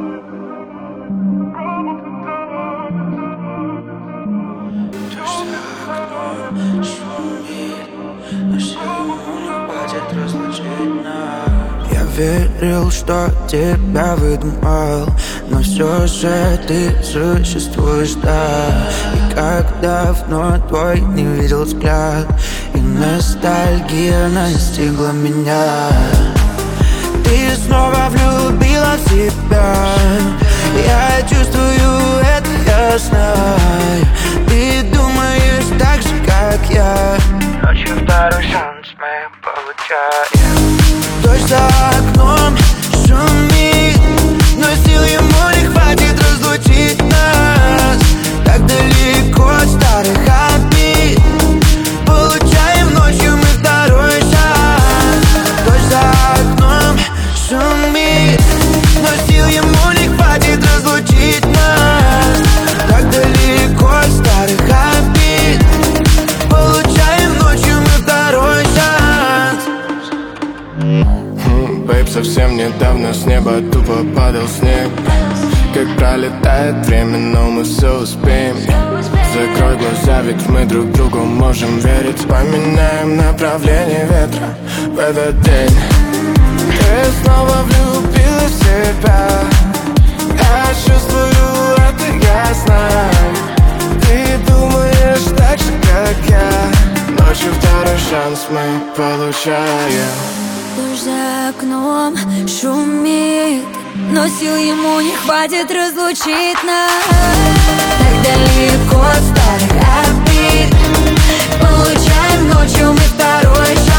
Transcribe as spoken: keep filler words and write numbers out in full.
Я верил, что тебя выдумал, но все же ты существуешь, да. И как давно твой не видел взгляд, и ностальгия настигла меня. Ты снова влюбила в себя, я чувствую это, я знаю. Ты думаешь так же, как я. Ночью второй шанс мы получаем. Дождь за окном шумит, но сил ему не хватит разлучить нас. Так далеко от старых обид, получаем ночью мы второй шанс. Дождь за окном шумит, но сил ему не хватит разлучить нас. Так далеко от старых обид, получаем ночью мы второй шанс. Бэйб, совсем недавно с неба тупо падал снег. Как пролетает время, но мы все успеем. Закрой глаза, ведь мы друг другу можем верить. Поменяем направление ветра в этот день. Ты снова влюбила в себя, я чувствую это, я знаю. Ты думаешь так же, как я. Ночью второй шанс мы получаем. Дождь за окном шумит, но сил ему не хватит разлучить нас. Так далеко от старых обид, получаем ночью мы второй шанс.